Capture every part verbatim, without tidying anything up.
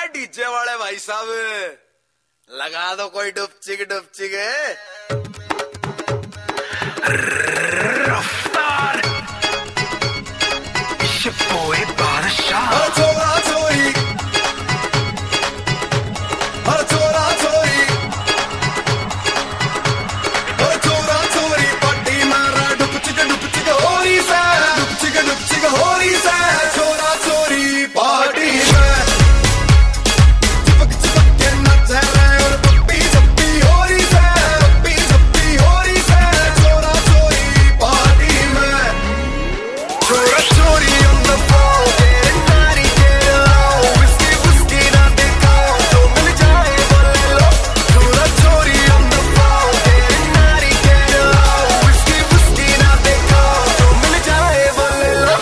DJ वाले भाई साहब लगा दो कोई डुपचिक डुपचिक रफ्तार शिपोए बादशाह चोरा चोरी चोरा चोरी चोरा चोरी पट्टी मारा डुपचिक डुपचिक हो रही सा डुपचिक डुपचिक हो रही सा चोरा चोरी पार्टी में चिपक चिपक के नच रहे और पप्पी चप्पी हो रही सा पप्पी चप्पी हो रही सा चोरा चोरी पार्टी में चोरा चोरी on the floor getting naughty get low whiskey whiskey ना दिखाओ तो मिल जाए बोले लो चोरा चोरी on the floor getting naughty get low whiskey whiskey ना दिखाओ तो मिल जाए बोले लो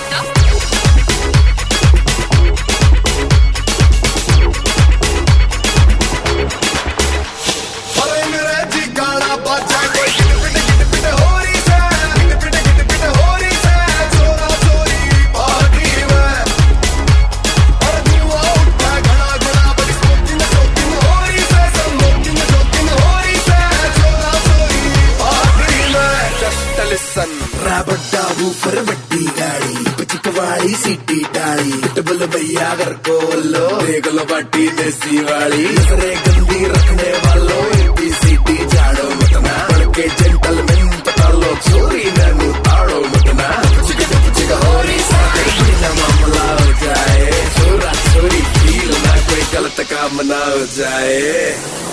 अरे मेरे जी गाना बजा कोई पिट पिट पिट हो रही से पिट पिट पिट पिट हो रही से चोरा चोरी पार्टी में और धुआं उठता घड़ा घड़ा बड़ी स्मोकिंग स्मोकिंग हो रही से स्मोकिंग स्मोकिंग हो रही से चोरा चोरी पार्टी में जस्ट लिसन राबड्डा ऊपर बड्डी गाड़ी पिचक वाली सीटी डाली डबल भैया घर को लो देख लो पार्टी देसी वाली नजरे गंदी रखने वालों एबीसीडी झाड़ो मतना बड़के जेंटलमैन पता लो चोरी नैनू ताड़ो मतना चिक चिक हो रही साथे ना मामला हो जाए चोरा चोरी फील ना कोई गलत काम ना हो जाए।